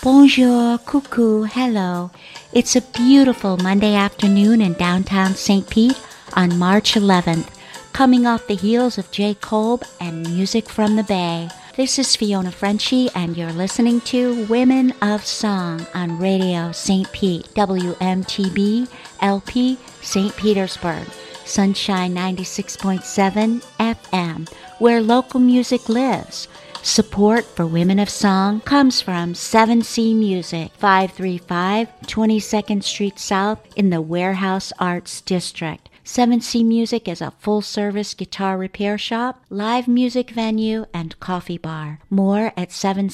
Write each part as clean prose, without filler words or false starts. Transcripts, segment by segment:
Bonjour, coucou, hello. It's a beautiful Monday afternoon in downtown St. Pete on March 11th, coming off the heels of J. Kolb and Music from the Bay. This is Fiona Frenchy, and you're listening to Women of Song on Radio St. Pete, WMTB, LP, St. Petersburg, Sunshine 96.7 FM, where local music lives. Support for Women of Song comes from 7C Music, 535 22nd Street South in the Warehouse Arts District. 7C Music is a full-service guitar repair shop, live music venue, and coffee bar. More at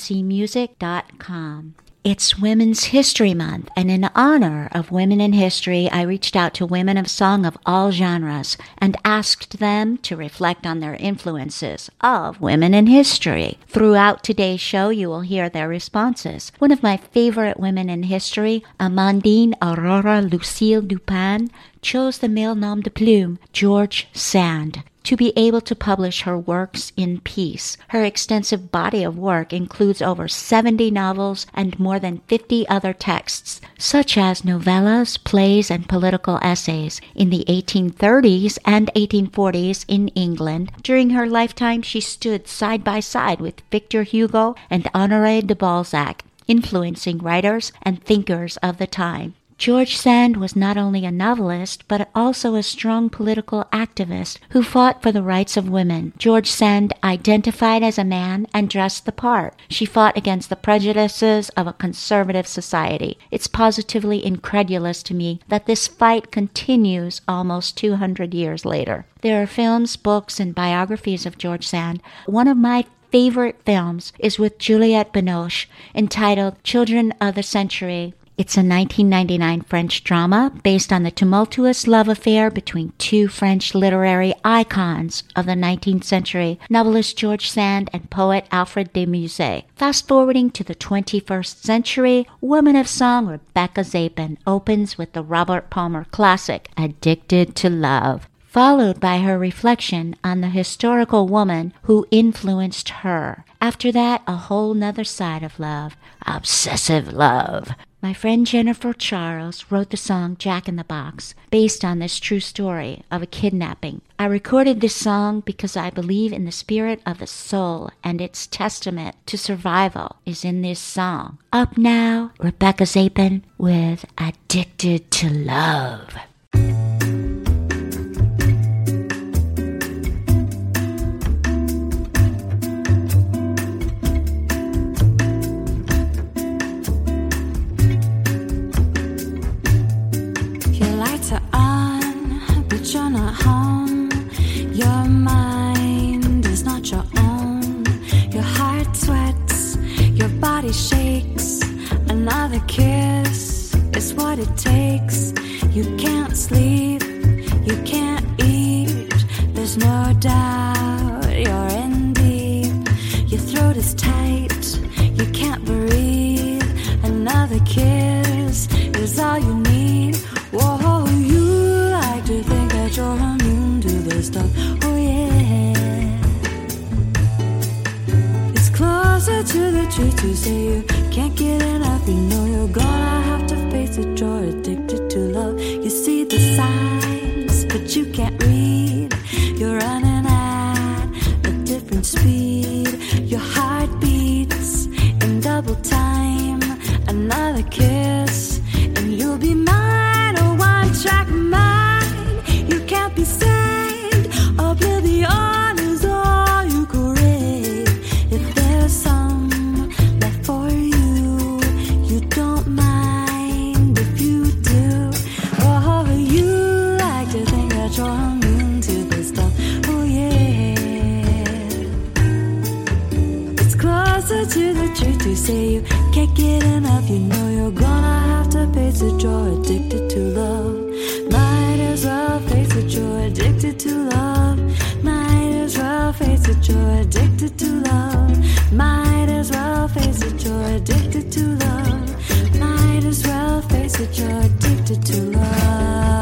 7cmusic.com. It's Women's History Month, and in honor of women in history, I reached out to women of song of all genres and asked them to reflect on their influences of women in history. Throughout today's show, you will hear their responses. One of my favorite women in history, Amandine Aurora Lucille Dupin, chose the male nom de plume, George Sand, to be able to publish her works in peace. Her extensive body of work includes over 70 novels and more than 50 other texts, such as novellas, plays, and political essays in the 1830s and 1840s in England. During her lifetime, she stood side by side with Victor Hugo and Honoré de Balzac, influencing writers and thinkers of the time. George Sand was not only a novelist, but also a strong political activist who fought for the rights of women. George Sand identified as a man and dressed the part. She fought against the prejudices of a conservative society. It's positively incredulous to me that this fight continues almost 200 years later. There are films, books, and biographies of George Sand. One of my favorite films is with Juliette Binoche, entitled Children of the Century. It's a 1999 French drama based on the tumultuous love affair between two French literary icons of the 19th century, novelist George Sand and poet Alfred de Musset. Fast-forwarding to the 21st century, Woman of Song Rebecca Zapin opens with the Robert Palmer classic, Addicted to Love, followed by her reflection on the historical woman who influenced her. After that, a whole nother side of love, obsessive love. My friend Jennifer Charles wrote the song Jack in the Box, based on this true story of a kidnapping. I recorded this song because I believe in the spirit of the soul, and its testament to survival is in this song. Up now, Rebecca Zapin with Addicted to Love. You're not home, your mind is not your own. Your heart sweats, your body shakes. Another kiss is what it takes. You can't sleep, you can't eat. There's no doubt you're in deep. Your throat is tight, you can't breathe. Another kiss is all you need. Whoa, you like to think that you're immune to this stuff. Oh yeah, it's closer to the truth to say you can't get enough. You know you're gonna have to face it. You're addicted to love. You see the signs, but you can't read. You're running at a different speed. Your heart beats in double time. Another kiss and you'll be mine. Track mind, you can't be saved. Oblivion is all you crave. If there's some left for you, you don't mind if you do. Oh, you like to think that you're immune to this stuff. Oh yeah, it's closer to the truth to say you can't get enough. You know you're gonna have to face it. You're addicted to love. Might as well face it, you're addicted to love. Might as well face it, you're addicted to love. Might as well face it, you're addicted to love. Might as well face it, you're addicted to love.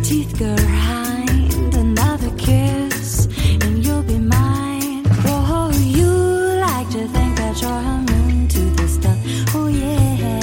teeth grind, another kiss, and you'll be mine. Oh, you like to think that you're immune to this stuff. Oh, yeah.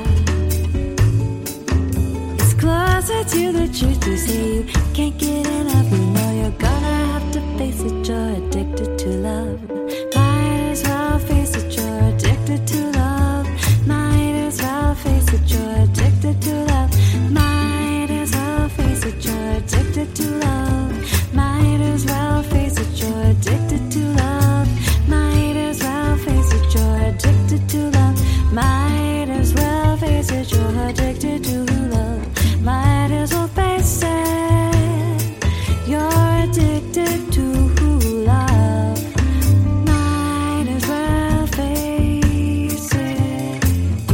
It's closer to the truth to say you can't get enough. You know you're gonna have to face it. You're addicted to love. Might as well face it. You're addicted to love. Might as well face it. You're addicted to love. Might as well face it. You're addicted to love. Might as well face it. You're addicted to love. Might as well face it. You're addicted to love. Might as well face it. You're addicted to love. Might as well face it. You're addicted to love. Might as well face it.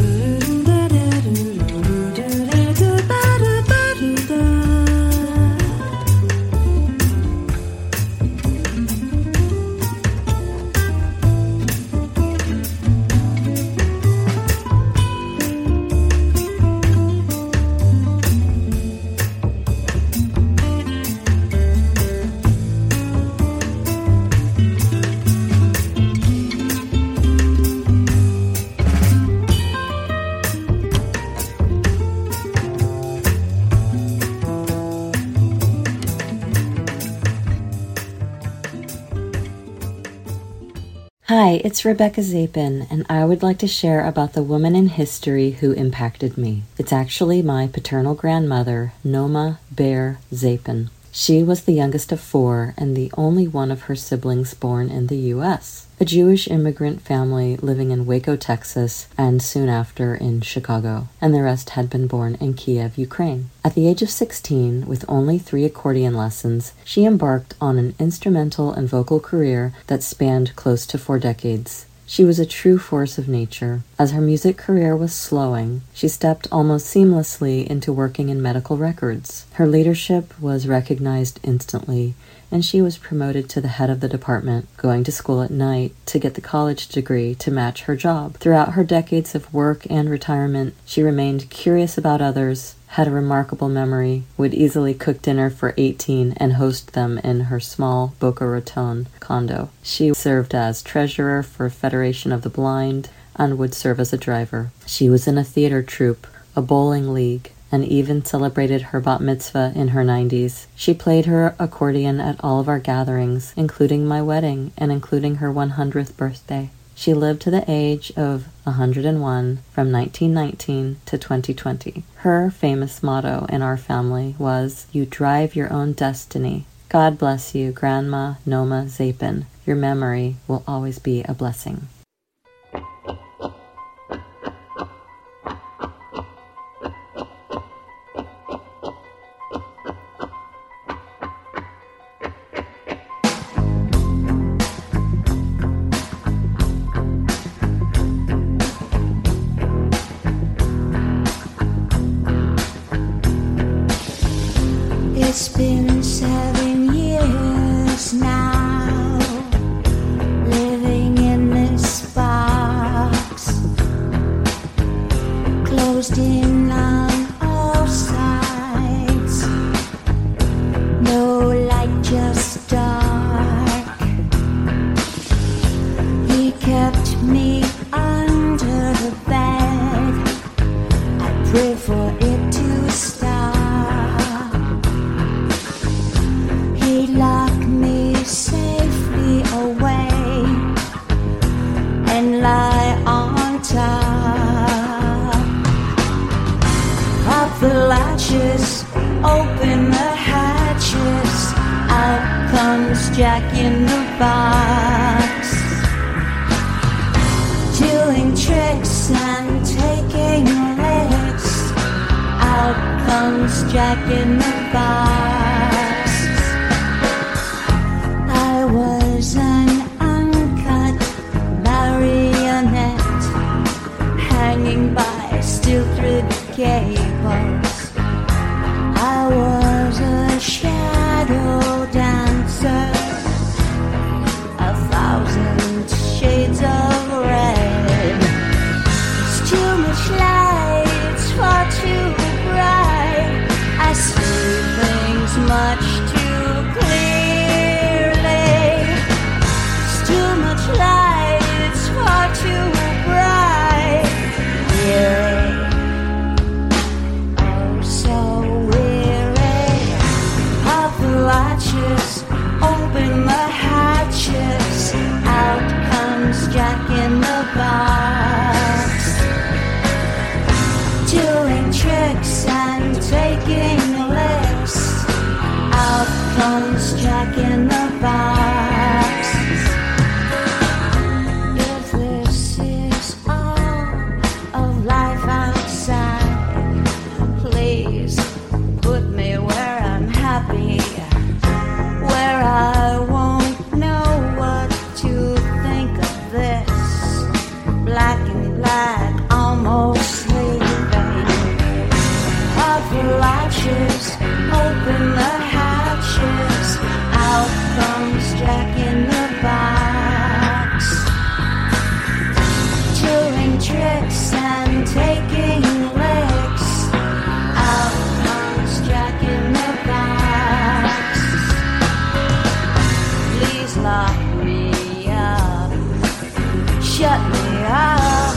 Hi, it's Rebecca Zapin, and I would like to share about the woman in history who impacted me. It's actually my paternal grandmother, Noma Bear Zapin. She was the youngest of 4 and the only one of her siblings born in the U.S., a Jewish immigrant family living in Waco, Texas, and soon after in Chicago, and the rest had been born in Kiev, Ukraine. At the age of 16, with only 3 accordion lessons, she embarked on an instrumental and vocal career that spanned close to 4 decades. She was a true force of nature. As her music career was slowing, she stepped almost seamlessly into working in medical records. Her leadership was recognized instantly, and she was promoted to the head of the department, going to school at night to get the college degree to match her job. Throughout her decades of work and retirement, she remained curious about others, had a remarkable memory, would easily cook dinner for 18 and host them in her small Boca Raton condo. She served as treasurer for Federation of the Blind and would serve as a driver. She was in a theater troupe, a bowling league, and even celebrated her bat mitzvah in her 90s. She played her accordion at all of our gatherings, including my wedding and including her 100th birthday. She lived to the age of 101 from 1919 to 2020. Her famous motto in our family was, "You drive your own destiny." God bless you, Grandma Noma Zapin. Your memory will always be a blessing. It's been 7 years now, living in this box, closed in on all sides, no light, just dark. He kept me under the bed, I pray for it to stop. Lock me safely away and lie on top of the latches, open the hatches, out comes Jack in the box, doing tricks and taking licks, out comes Jack in the box. Was an uncut marionette hanging by steel thread cables. I was a shadow dancer, 1,000 shades of red. It's too much light, it's far too bright. I sleep taking licks. Out comes Jack in the Box. If this is all of life outside, please put me where I'm happy, where I won't know what to think of this. Black and black, almost sleeping. Hard for latches, open the hatches. Out comes Jack in the Box. Doing tricks and taking licks. Out comes Jack in the Box. Please lock me up, shut me up.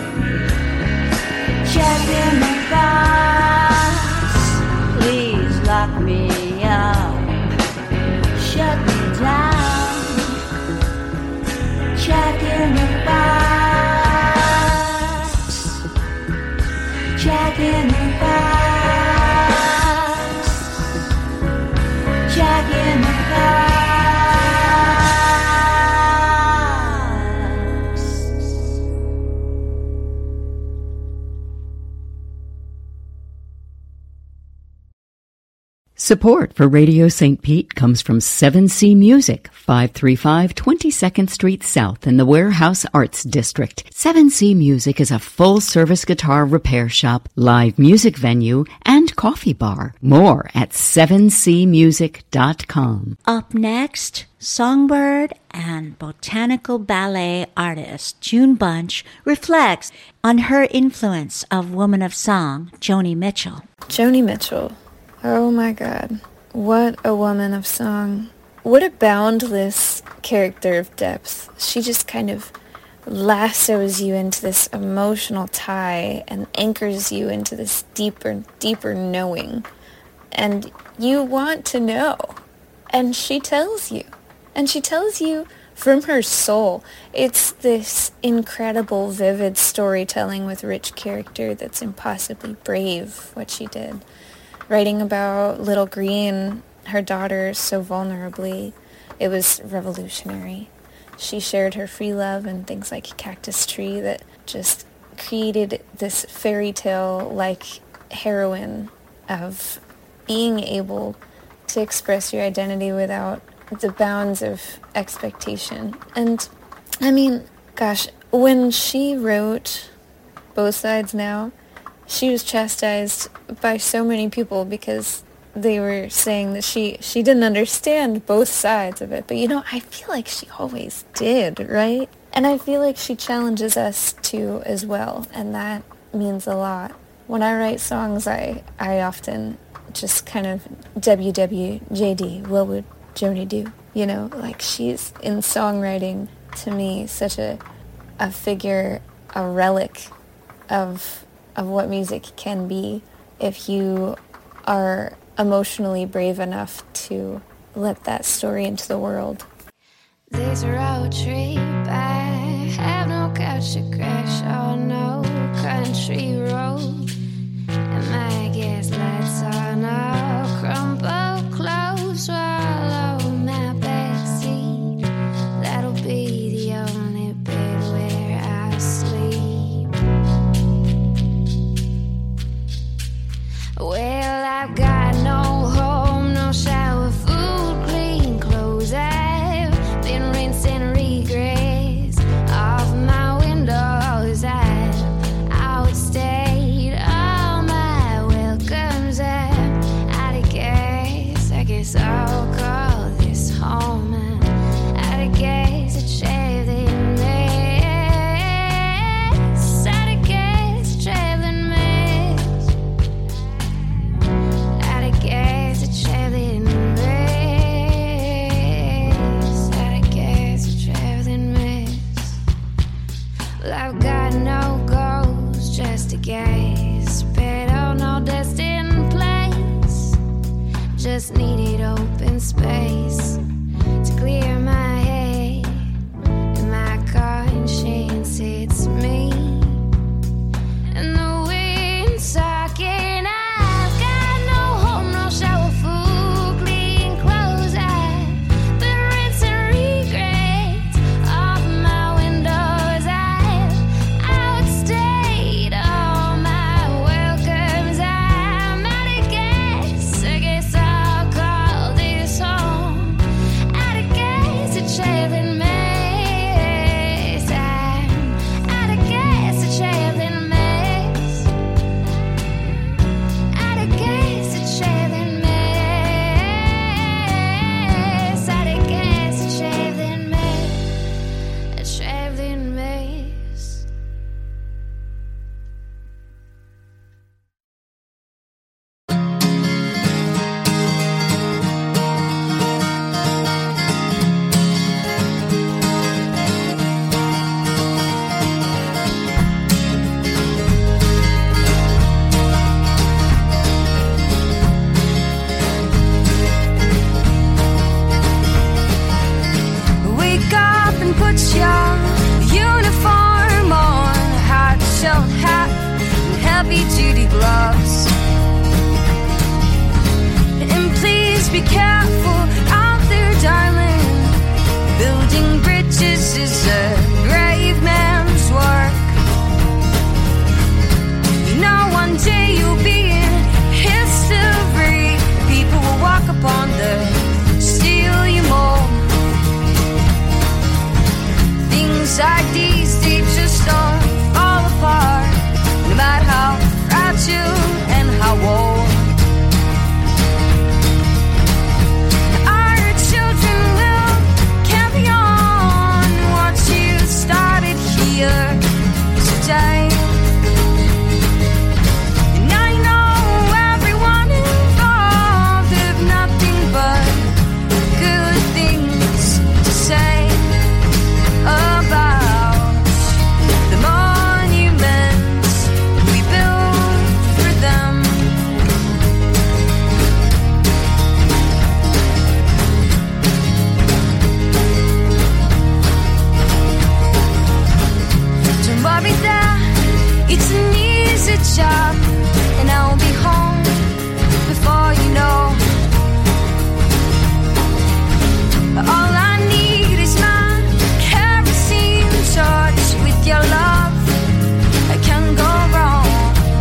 Jack in the Box. Please lock me up, shut me down. Jack in the Box. Jack in the Box. Jack in the Box. Support for Radio St. Pete comes from 7C Music, 535 22nd Street South in the Warehouse Arts District. 7C Music is a full-service guitar repair shop, live music venue, and coffee bar. More at 7cmusic.com. Up next, songbird and botanical ballet artist June Bunch reflects on her influence of woman of song Joni Mitchell. Joni Mitchell. Oh my God. What a woman of song. What a boundless character of depth. She just kind of lassos you into this emotional tie and anchors you into this deeper knowing. And you want to know. And she tells you. And she tells you from her soul. It's this incredible, vivid storytelling with rich character that's impossibly brave, what she did. Writing about Little Green, her daughter, so vulnerably, it was revolutionary. She shared her free love and things like Cactus Tree that just created this fairy tale-like heroine of being able to express your identity without the bounds of expectation. And, I mean, gosh, when she wrote Both Sides Now, she was chastised by so many people because they were saying that she didn't understand both sides of it. But, you know, I feel like she always did, right? And I feel like she challenges us too as well, and that means a lot. When I write songs, I often just kind of WWJD, what would Joni do? You know, like she's in songwriting, to me, such a figure, a relic of what music can be if you are emotionally brave enough to let that story into the world. This road trip, I have no couch to crash on, no country road, and my gas lights on all crumpled clothes, swallow my backseat. That'll be the only bed where I sleep. Well, I've got no home, no shower, food, clean clothes. I've been rinsing regrets off my windows. I've outstayed all my welcomes. I'm out of gas, I guess I'll call this home. I'm out of gas, a traveling mess. Out of gas, a traveling mess. Out of gas, a traveling mess. Out of gas, a traveling mess. Well, I've got no goals, just a gas pedal, no destined place. Just needed open space to clear my head and my conscience. It's me and the wind's talking. I've got no put your uniform on, a high-shell hat and heavy-duty gloves. And please be careful out there, darling. Building bridges is a brave man's work. You know one day you'll be in history. People will walk upon the steel you mold. Things like these, they just don't fall apart, no matter how fragile and how old. Our children will carry on what you started here today. And I know everyone involved have nothing but good things to say about the monuments we built for them. Don't worry there, it's an easy job, and I'll be home before you know. All I need is my kerosene torch. With your love, I can't go wrong.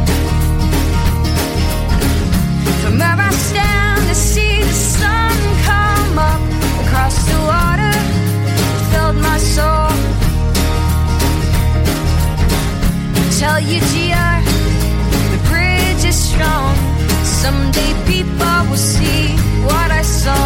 From where I stand, I see the sun come up across the water. It filled my soul. Tell you, dear, the bridge is strong. Someday people will see what I saw.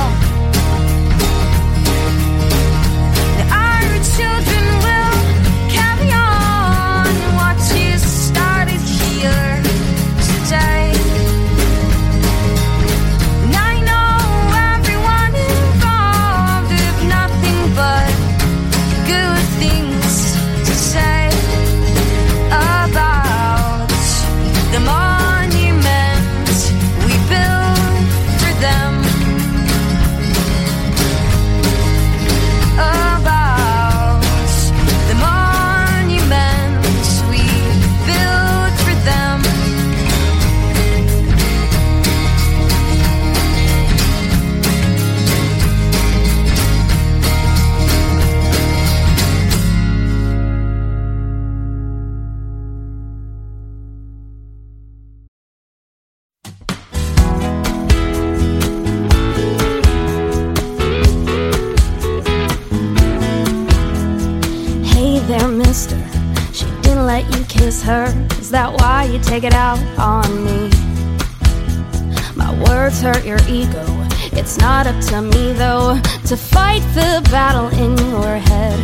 Our children will carry on what you started here today. And I know everyone involved have nothing but good things to say about the monuments we built for them. About the monuments we built for them. Hey there, mister. She didn't let you kiss her. Is that why you take it out on me? My words hurt your ego. It's not up to me, though, to fight the battle in your head.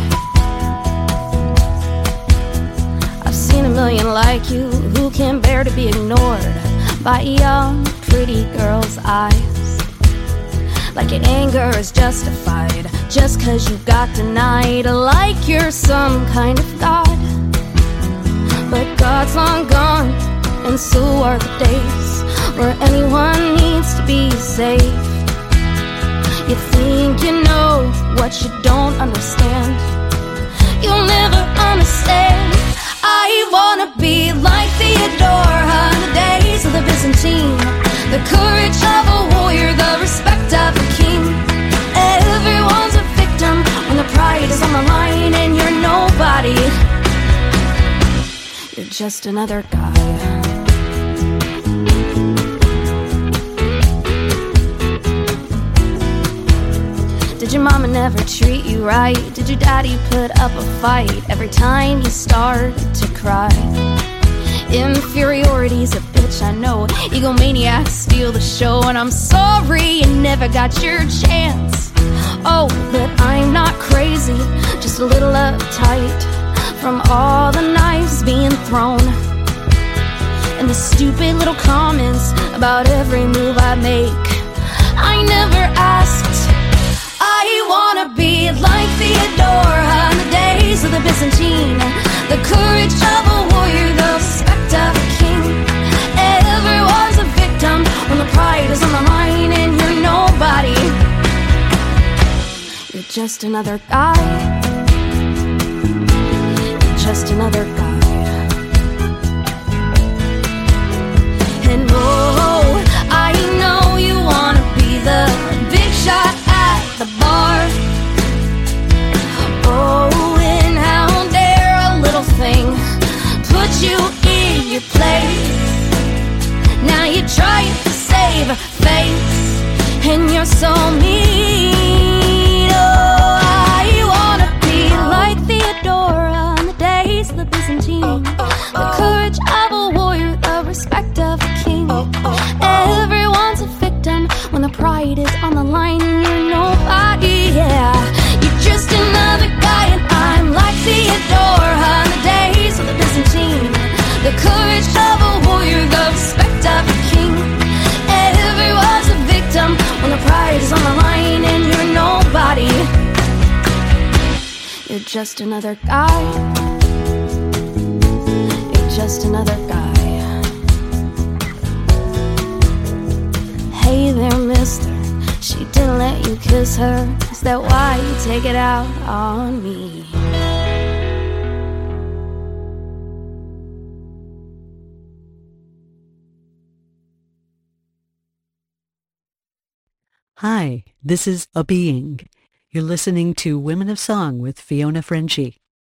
I've seen a million like you who can bear to be ignored by a young, pretty girl's eyes. Like your anger is justified just 'cause you got denied, like you're some kind of god. But God's long gone, and so are the days where anyone needs to be safe. You think you know what you don't understand. You'll never understand. I wanna be like Theodore on the days of the Byzantine. The courage of a warrior, the respect of a king. Everyone's a victim when the pride is on the line, and you're nobody. You're just another guy. Did your mama never treat you right? Did your daddy put up a fight every time you started to cry? Inferiority's a bitch, I know. Egomaniacs steal the show, and I'm sorry you never got your chance. Oh, but I'm not crazy, just a little uptight from all the knives being thrown, and the stupid little comments about every move I make. I never asked. I wanna be like Theodore on the days of the Byzantine. The courage of a warrior, the respect of a king. Everyone's a victim when the pride is on the line, and you're nobody. You're just another guy. just another guy. And oh, I know you wanna be the big shot at the bar. Oh, and how dare a little thing put you in your place. Now you're trying to save face, and you're so mean. Oh, I wanna be like Theodora in the days of the Byzantine. The courage of a warrior, the respect of a king. Everyone's a victim when the pride is on the line and you're nobody, yeah. You're just another guy and I'm like Theodora in the days of the Byzantine. The courage of a warrior, the respect of a king. Everyone's a victim when the pride is on the line and you're nobody. You're just another guy. You're just another guy. Hey there, mister, she didn't let you kiss her. Is that why you take it out on me? Hi, this is A Being. You're listening to Women of Song with Fiona Frenchy.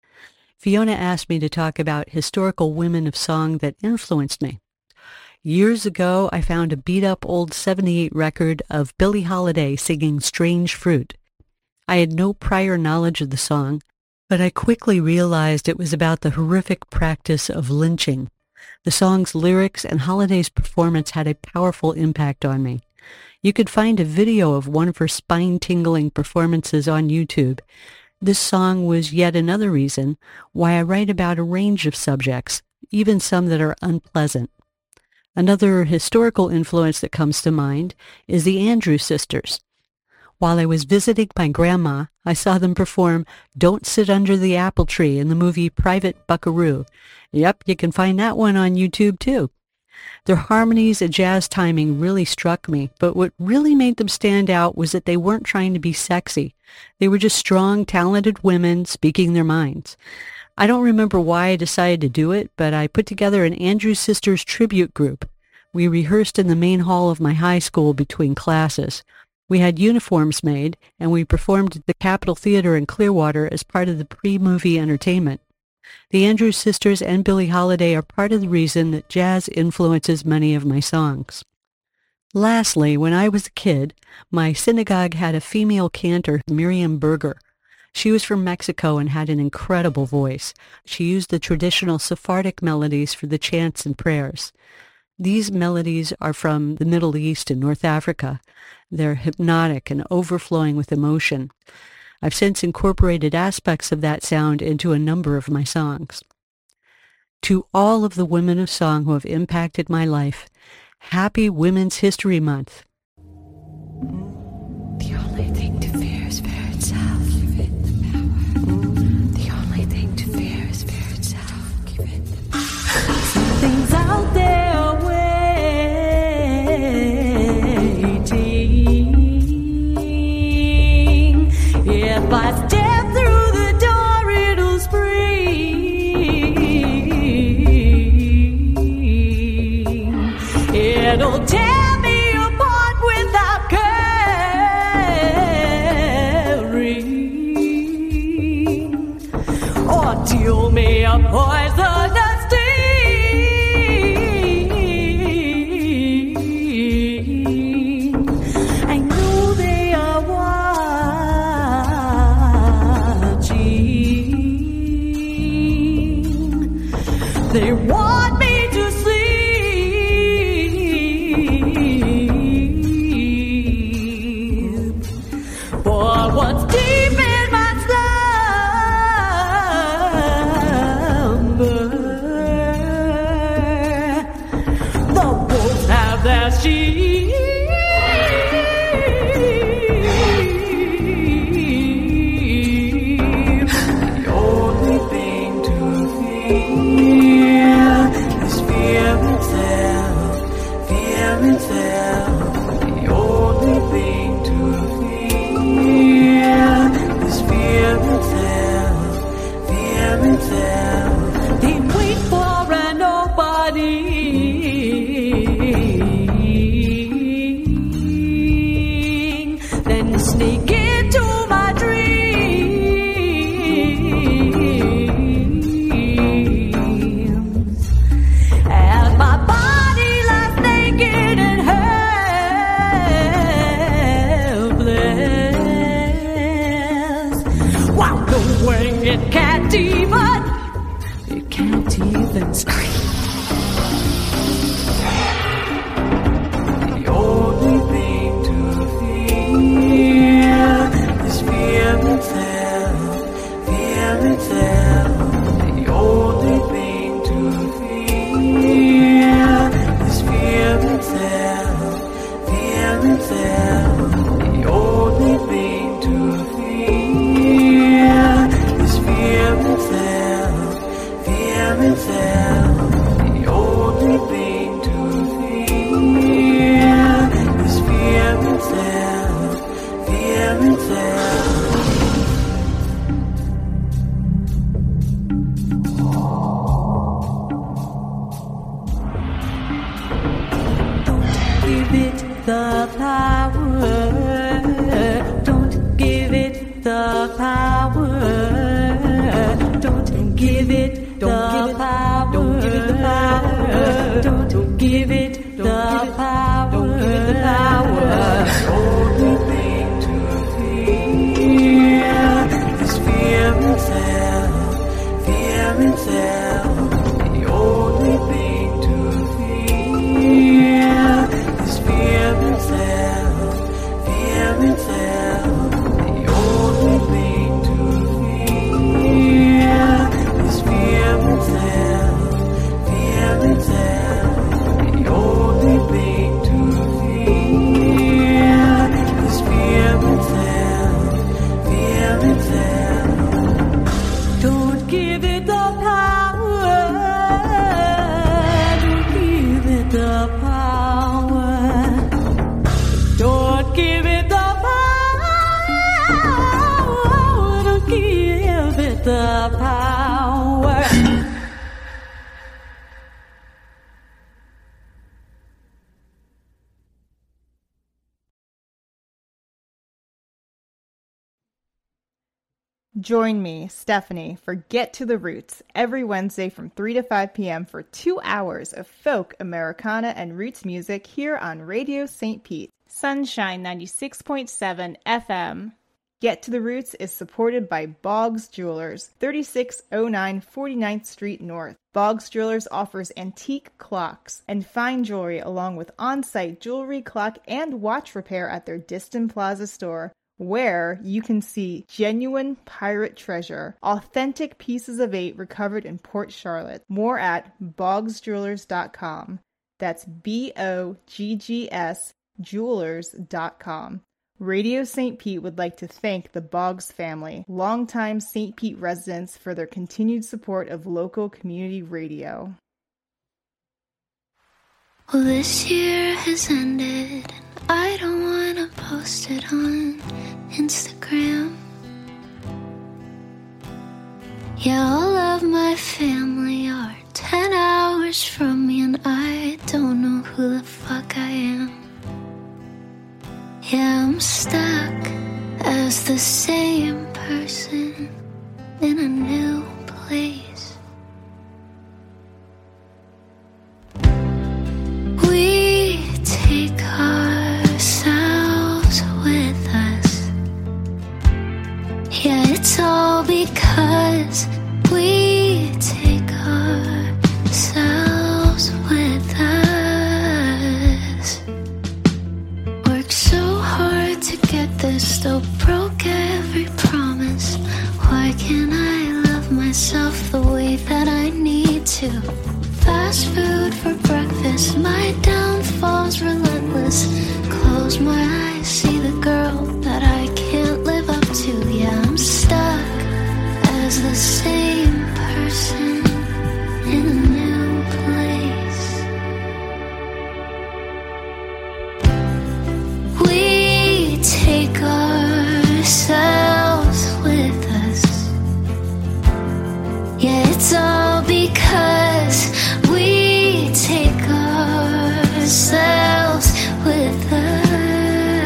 Fiona asked me to talk about historical women of song that influenced me. Years ago, I found a beat-up old 78 record of Billie Holiday singing Strange Fruit. I had no prior knowledge of the song, but I quickly realized it was about the horrific practice of lynching. The song's lyrics and Holiday's performance had a powerful impact on me. You could find a video of one of her spine-tingling performances on YouTube. This song was yet another reason why I write about a range of subjects, even some that are unpleasant. Another historical influence that comes to mind is the Andrews Sisters. While I was visiting my grandma, I saw them perform Don't Sit Under the Apple Tree in the movie Private Buckaroo. Yep, you can find that one on YouTube too. Their harmonies and jazz timing really struck me, but what really made them stand out was that they weren't trying to be sexy. They were just strong, talented women speaking their minds. I don't remember why I decided to do it, but I put together an Andrews Sisters tribute group. We rehearsed in the main hall of my high school between classes. We had uniforms made, and we performed at the Capitol Theater in Clearwater as part of the pre-movie entertainment. The Andrews Sisters and Billie Holiday are part of the reason that jazz influences many of my songs. Lastly, when I was a kid, my synagogue had a female cantor, Miriam Berger. She was from Mexico and had an incredible voice. She used the traditional Sephardic melodies for the chants and prayers. These melodies are from the Middle East and North Africa. They're hypnotic and overflowing with emotion. I've since incorporated aspects of that sound into a number of my songs. To all of the women of song who have impacted my life, happy Women's History Month. The only thing to fear is fear itself. Give it the power. The only thing to fear is fear itself. Give it the power. Something's out there waiting. If I step through the door, it'll scream. It'll tear me apart without caring, or deal me a poisonous sting. I know they are wise. sneak into my dreams. As my body lies naked and helpless, while knowing it can't even scream. The only thing to fear is fear itself, fear itself. The only thing to fear is fear itself, fear itself. The only thing to fear is fear itself, fear itself. The only thing to fear is fear itself, fear itself. Don't give it the power. Don't give it the power. Don't give it the power. Don't give it the power. Don't give it the power. Don't give it the power. The only thing to fear is fear itself, fear itself. The only thing to fear is fear itself, fear itself. The only thing to fear is fear itself, fear itself. The only thing to fear is fear itself, fear itself. Don't give it the power. Don't give it the power. Don't give it the power. Don't give it the power. Join me, Stephanie, for Get to the Roots every Wednesday from 3 to 5 p.m. for 2 hours of folk, Americana, and roots music here on Radio St. Pete. Sunshine 96.7 FM. Get to the Roots is supported by Boggs Jewelers, 3609 49th Street North. Boggs Jewelers offers antique clocks and fine jewelry along with on-site jewelry, clock, and watch repair at their Diston Plaza store, where you can see genuine pirate treasure, authentic pieces of 8 recovered in Port Charlotte. More at boggsjewelers.com. That's BOGGS jewelers.com. Radio St. Pete would like to thank the Boggs family, longtime St. Pete residents, for their continued support of local community radio. Well, this year has ended, and I don't want to post it on Instagram. Yeah, all of my family are 10 hours from me, and I don't know who the fuck I am. Yeah, I'm stuck as the same person in a new place. We take ourselves with us. Yeah, it's all because we take ourselves with us. Work so hard to get this, still broke every promise. Why can't I love myself the way that I need to? Fast food for breakfast, my downfall's relentless. Close my eyes, see the girl that I can't live up to. Yeah, I'm stuck as the same person in a new place. We take ourselves with us. Yeah, it's all because we take ourselves with us.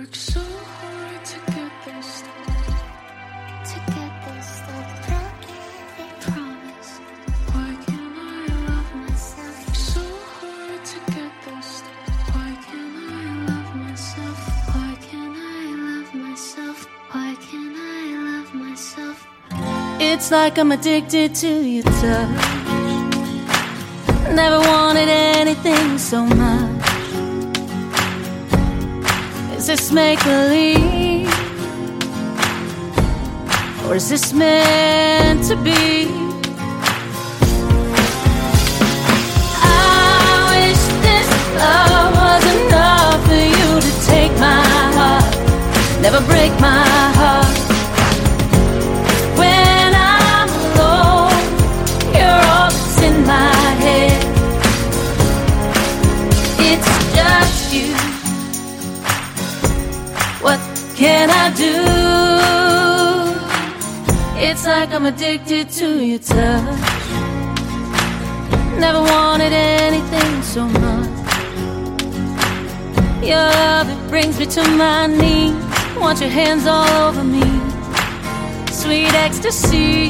Work so hard to get this stuff broke every promise. Why can't I love myself? So hard to get this stuff. Why can't I love myself? Why can't I love myself? Why can't I love myself? It's like I'm addicted to your touch. Never wanted anything so much. Is this make-believe? Or is this meant to be? I wish this love was enough for you to take my heart, never break my heart. When I'm alone, you're all that's in my head. It's just you. What can I do? It's like I'm addicted to your touch. Never wanted anything so much. Your love, it brings me to my knees. Want your hands all over me. Sweet ecstasy.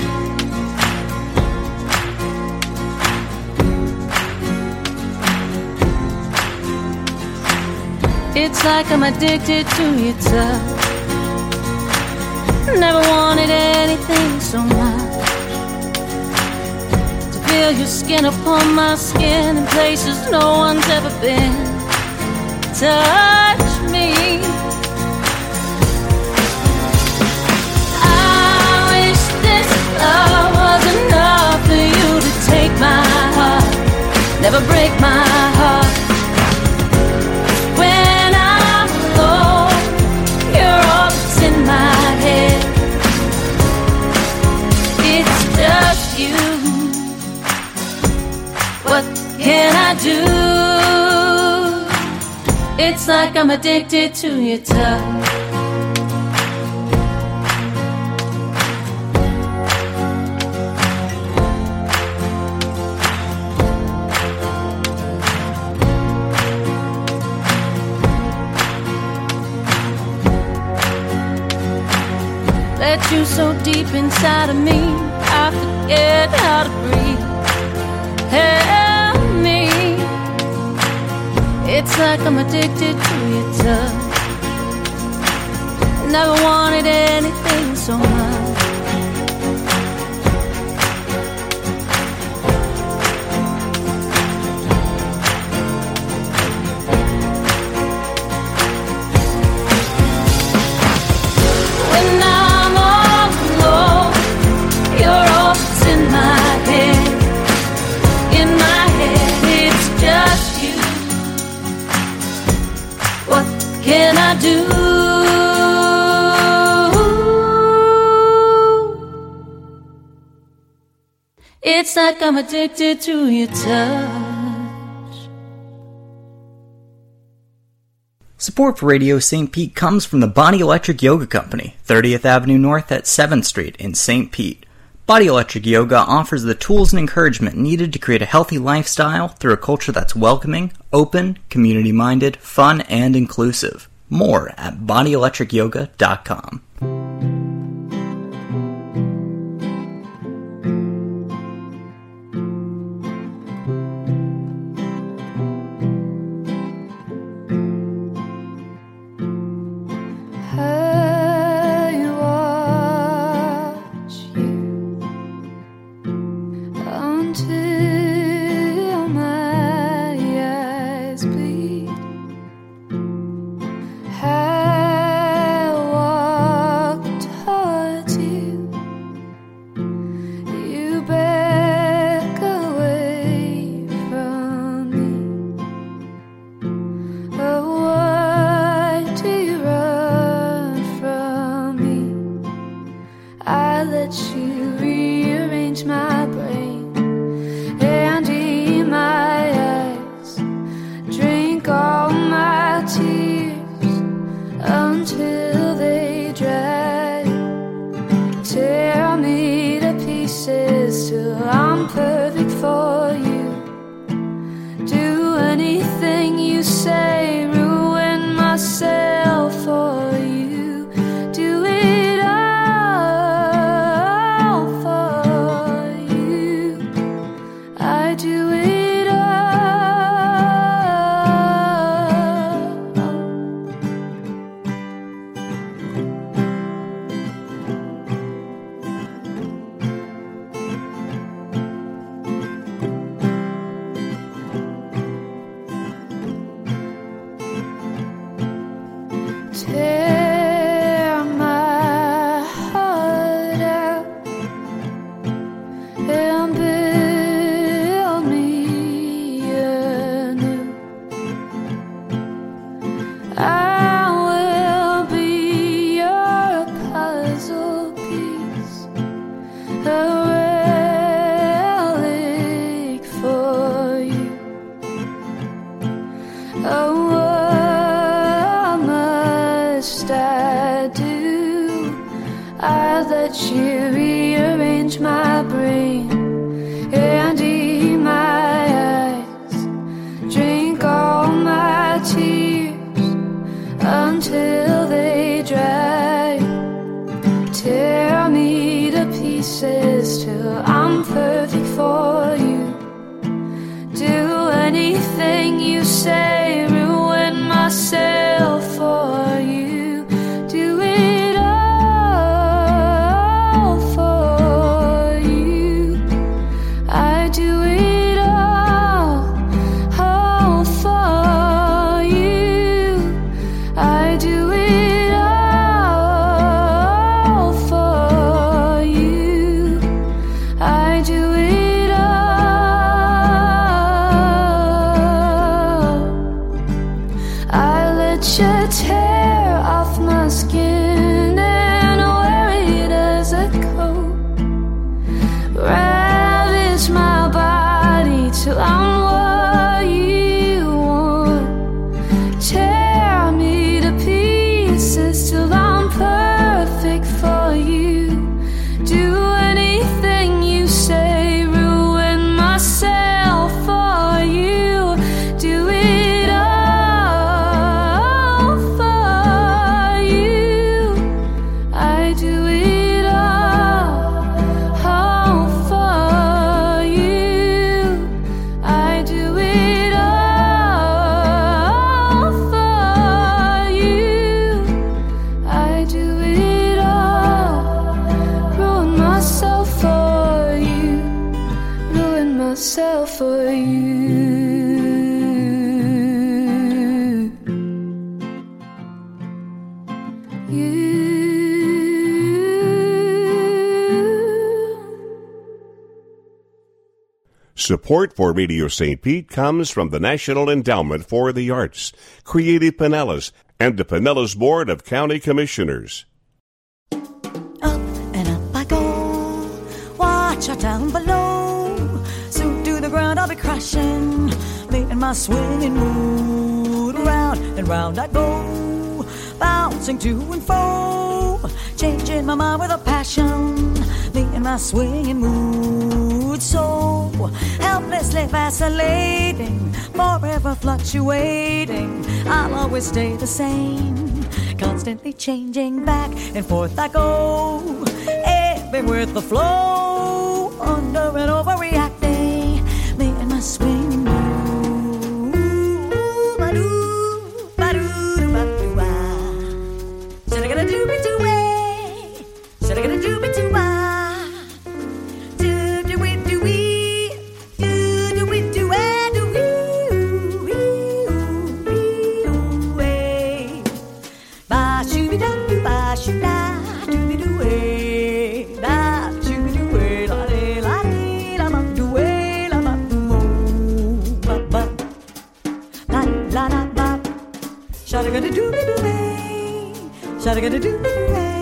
It's like I'm addicted to your touch. Never wanted anything so much. To feel your skin upon my skin in places no one's ever been. Touch me. I wish this love was enough for you to take my heart, never break my heart. What can I do? It's like I'm addicted to your touch. Let you so deep inside of me, I forget how to breathe. Help me. It's like I'm addicted to your touch. Never wanted anything so much. When I'm all alone, you're all that's in my head. In my head, it's just you. What can I do? It's like I'm addicted to your touch. Support for Radio St. Pete comes from the Body Electric Yoga Company, 30th Avenue North at 7th Street in St. Pete. Body Electric Yoga offers the tools and encouragement needed to create a healthy lifestyle through a culture that's welcoming, open, community-minded, fun, and inclusive. More at bodyelectricyoga.com. Until my eyes bleed, I tear my heart out and build me anew. I will be your puzzle piece, a relic for you. Oh, what must I do? I let you rearrange my brain and eat my eyes, drink all my tears until they dry. Tear me to pieces till I'm perfect for you. Do anything you say, ruin myself for you. Do it all for you. I do it all for you. I do it all for you. I do it all. I let you tear off my skin and wear it as a coat. Ravish my body till I'm what you want. Tear me to pieces till I'm perfect for you. Do anything you say, ruin myself for you. Do it all for you. I do it all for you. I do it all for you. I do it all. Ruin myself for you. Ruin myself for you. Support for Radio St. Pete comes from the National Endowment for the Arts, Creative Pinellas, and the Pinellas Board of County Commissioners. Up and up I go, watch out down below. Soon to the ground I'll be crashing, making my swinging mood. Round and round I go, bouncing to and fro, changing my mind with a passion, making my swinging mood. So helplessly vacillating, forever fluctuating, I'll always stay the same, constantly changing, back and forth I go, ebbing with the flow, under and overreacting, making my swinging mood. Ba-doo, ba-doo, ba-doo-ah. Should I gonna do me to way? Should I gonna do me to why? Shada-gonna do me do way, shada-gonna do me do way.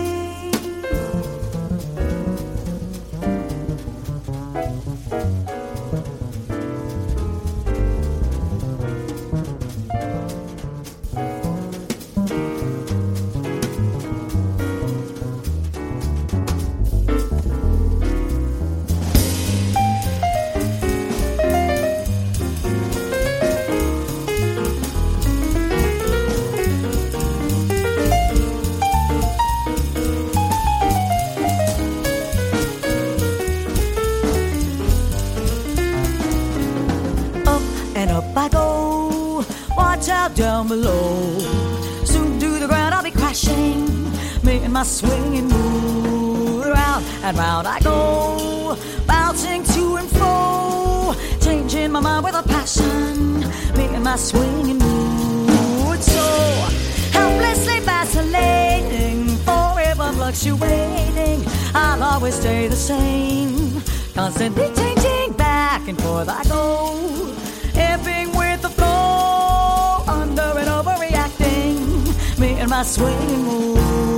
Down below, soon to the ground I'll be crashing, making my swinging mood. Round and round I go, bouncing to and fro, changing my mind with a passion, making my swinging mood. So helplessly fast keeps you waiting. I'll always stay the same, constantly changing back and forth I go, ebbing with the flow, under and overreacting, me and my swaying mood.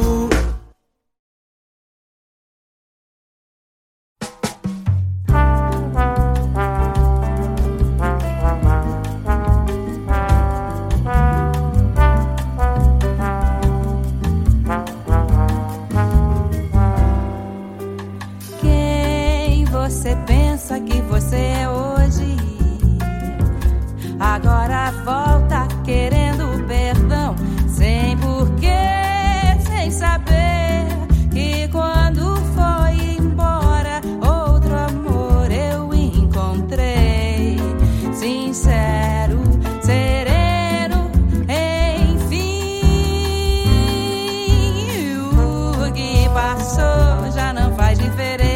Você pensa que você é hoje, agora volta querendo perdão, sem porquê, sem saber que quando foi embora outro amor eu encontrei, sincero, sereno, enfim. O que passou já não faz diferença.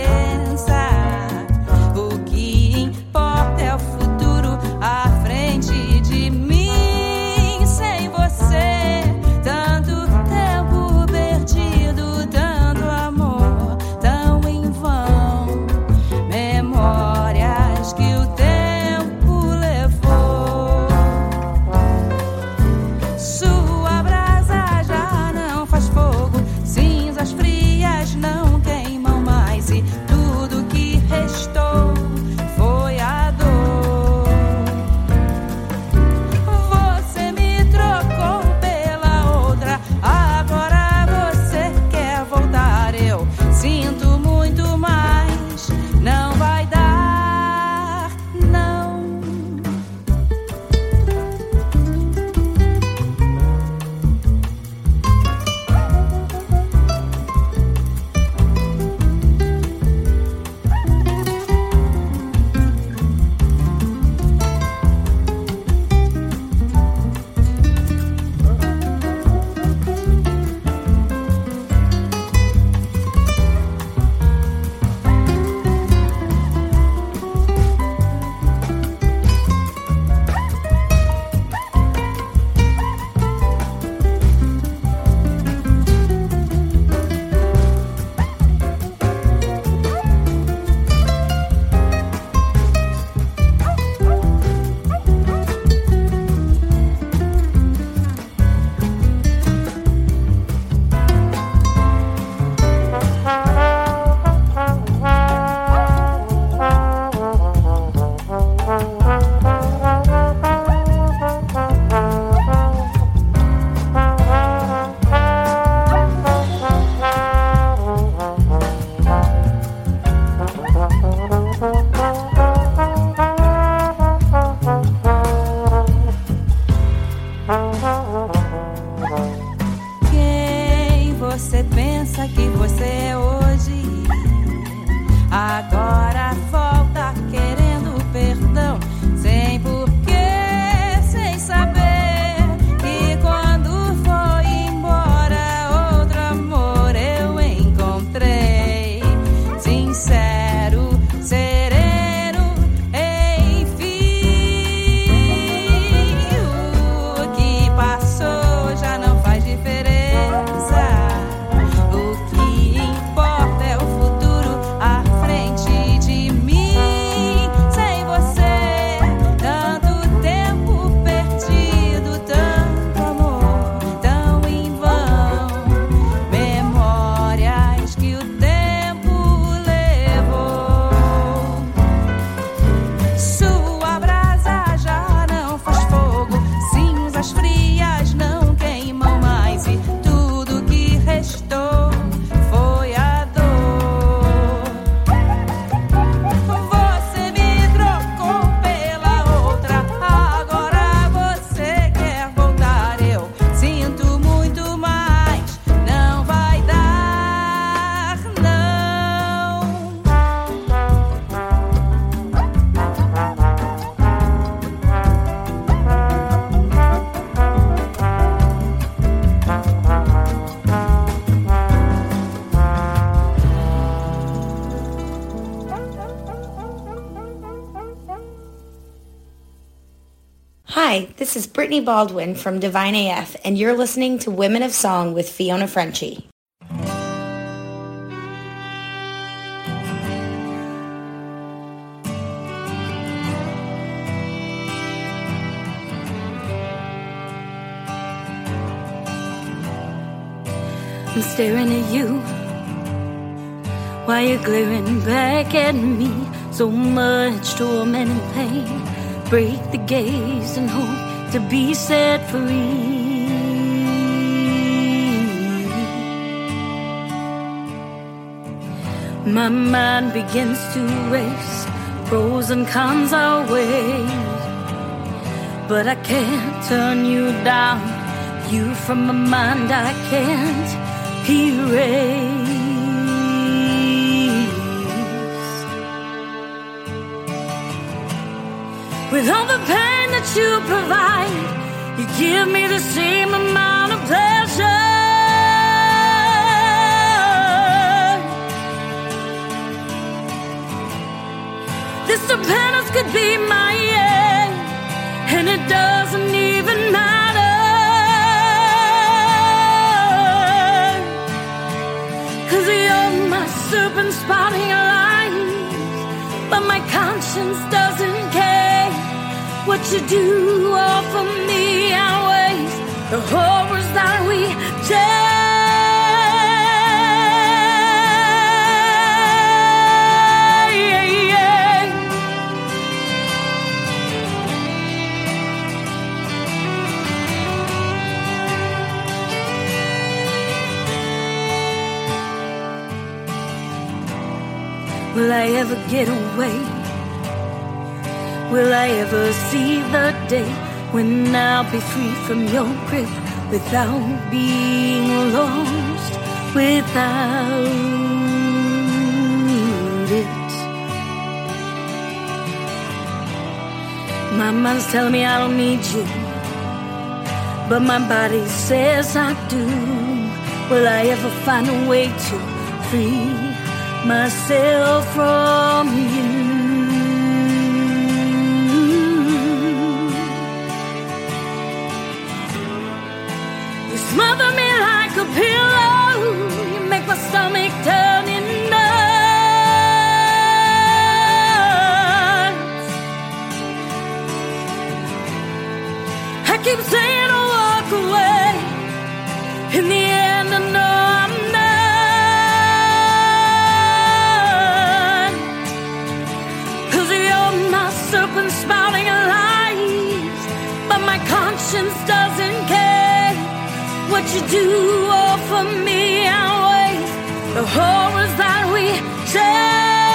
Hi, this is Brittany Baldwin from Divine AF, and you're listening to Women of Song with Fiona Frenchy. I'm staring at you while you're glaring back at me. So much torment and pain. Break the gaze and hope to be set free. My mind begins to race, pros and cons are weighed, but I can't turn you down. You from my mind I can't erase. With all the pain that you provide, you give me the same amount of pleasure. This dependence could be my end, and it doesn't even matter. 'Cause you're my serpent spotting lines, but my conscience doesn't care what you do all for me. Outweighs the horrors that we share. Will I ever get away? Will I ever see the day when I'll be free from your grip without being lost, without it? My mind's telling me I don't need you, but my body says I do. Will I ever find a way to free myself from you? You smother me like a pillow, you make my stomach turn in knots. I keep saying I'll walk away, in the end I know I'm not. 'Cause you're my serpent spouting lies, but my conscience doesn't care what you do all for me. Outweighs the horrors that we share.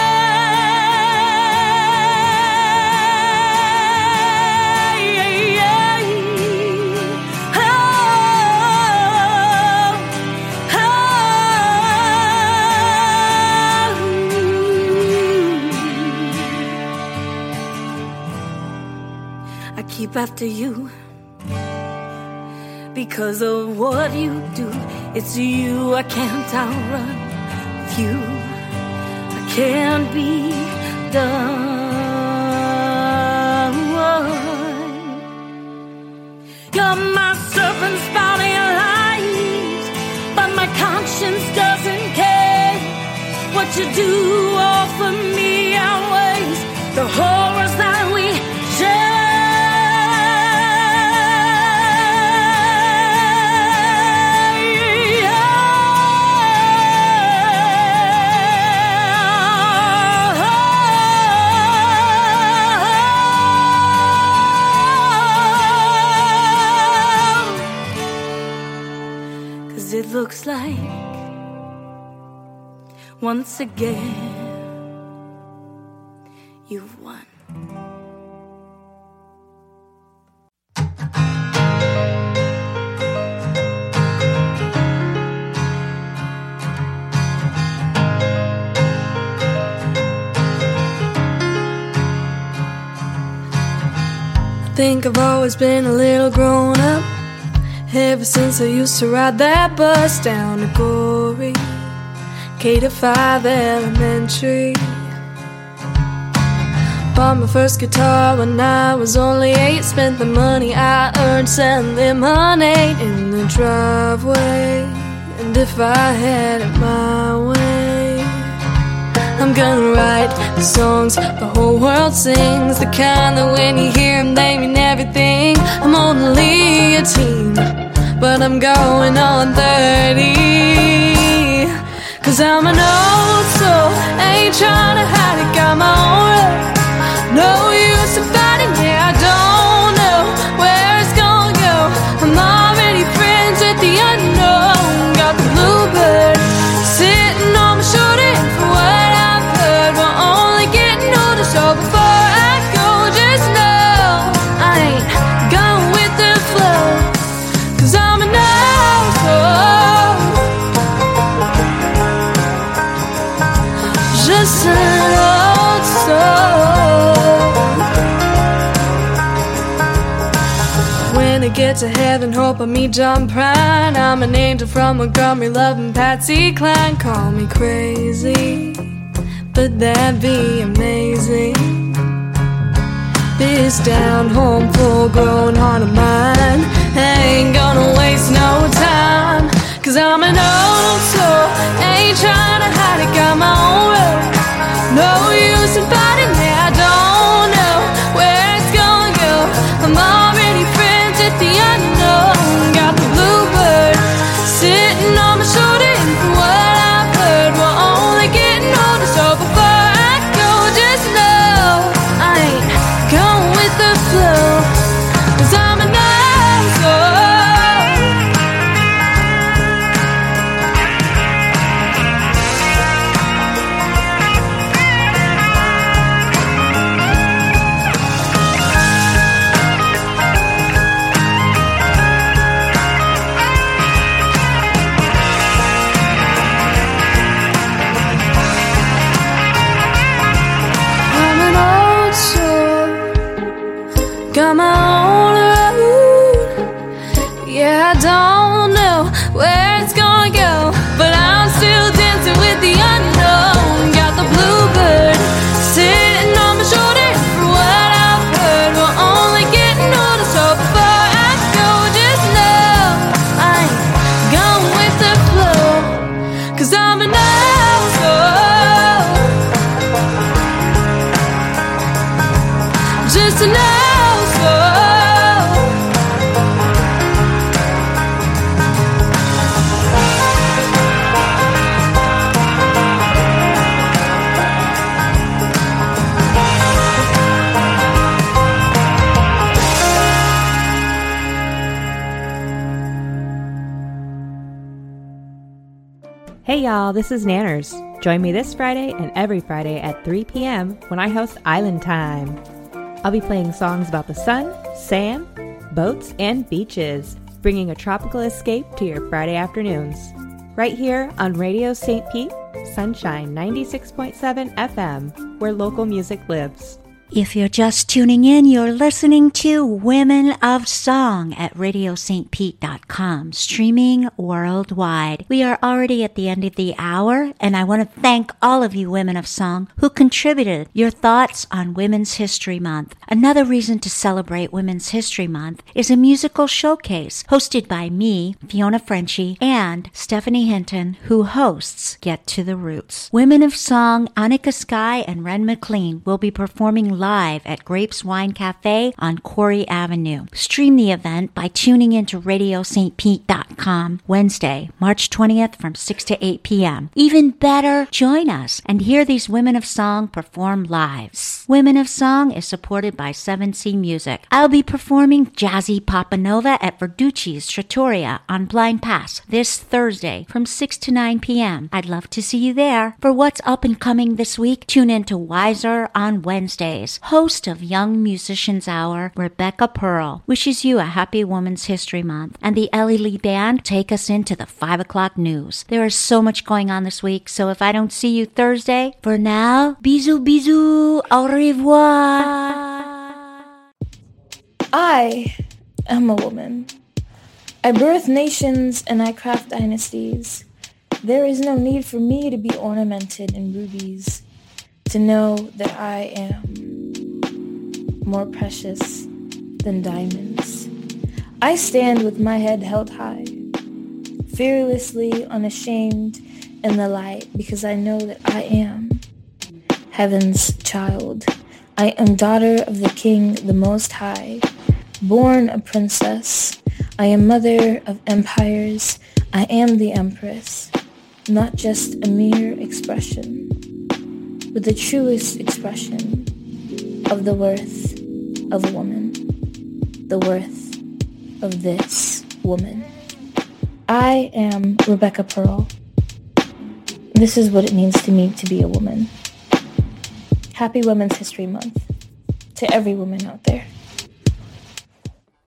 Keep after you because of what you do. It's you I can't outrun. With you I can't be done. You're my serpent spouting lies, but my conscience doesn't care what you do all for me. Outweighs the horrors that we share. It looks like once again you've won. I think I've always been a little grown up, ever since I used to ride that bus down to Gory, K-5 Elementary. Bought my first guitar when I was only 8. Spent the money I earned selling lemonade in the driveway. And if I had it my way, I'm gonna write the songs the whole world sings, the kind that when you hear them they mean everything. I'm only a teen, but I'm going on 30. 'Cause I'm an old soul, ain't trying to hide it, got my own road. No use to fighting, yeah, I don't know where it's gonna go. I'm already friends with the unknown. Got the bluebird sitting on my shoulder, and for what I've heard, we're only getting older. So before I go, just know I ain't going with the flow. 'Cause I'm an old soul, just an old soul. When I get to heaven, hope I meet John Prine. I'm an angel from Montgomery, loving Patsy Cline. Call me crazy, but that'd be amazing. This down-home, full-grown heart of mine ain't gonna waste no time. 'Cause I'm an old soul, ain't trying to hide it, got my own road. No use in fighting, yeah, I don't know where it's gonna go. I'm already friends with the unknown. Got the bluebird sitting on my shoulder, and for what I've heard, we're only getting older. So before I go, just know I ain't going with the flow. 'Cause I'm an old soul, I'm an old soul, got my own road. Yeah, I don't know where it's gonna go, but I'm still dancing with the unknown. Got the bluebird sitting on my shoulder, and for what I've heard, we're only getting older. So before I go, just know I ain't going with the flow. 'Cause I'm an old soul, just an old soul. Hey y'all, this is Nanners. Join me this Friday and every Friday at 3 p.m. when I host Island Time. I'll be playing songs about the sun, sand, boats, and beaches, bringing a tropical escape to your Friday afternoons. Right here on Radio St. Pete, Sunshine 96.7 FM, where local music lives. If you're just tuning in, you're listening to Women of Song at RadioSt.Pete.com, streaming worldwide. We are already at the end of the hour, and I want to thank all of you Women of Song who contributed your thoughts on Women's History Month. Another reason to celebrate Women's History Month is a musical showcase hosted by me, Fiona Frenchie, and Stephanie Hinton, who hosts Get to the Roots. Women of Song, Annika Sky, and Ren McLean will be performing live at Grapes Wine Cafe on Corey Avenue. Stream the event by tuning into RadioSt.Pete.com Wednesday, March 20th from 6 to 8 p.m. Even better, join us and hear these Women of Song perform live. Women of Song is supported by 7C Music. I'll be performing Jazzy Papa Nova at Verducci's Trattoria on Blind Pass this Thursday from 6 to 9 p.m. I'd love to see you there. For what's up and coming this week, tune in to Wiser on Wednesdays. Host of Young Musicians Hour, Rebecca Pearl, wishes you a happy Women's History Month. And the Ellie Lee Band take us into the 5 o'clock news. There is so much going on this week, so if I don't see you Thursday, for now, bisous, bisous, au revoir. I am a woman. I birth nations and I craft dynasties. There is no need for me to be ornamented in rubies, to know that I am more precious than diamonds. I stand with my head held high, fearlessly unashamed in the light, because I know that I am heaven's child. I am daughter of the King, the Most High, born a princess. I am mother of empires. I am the empress. not just a mere expression, but the truest expression of the worth of a woman, the worth of this woman. I am Rebecca Pearl. This is what it means to me to be a woman. Happy Women's History Month to every woman out there.